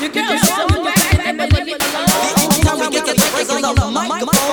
Your girl's so whack, and never leave it alone. Anytime we get the records on the microphone.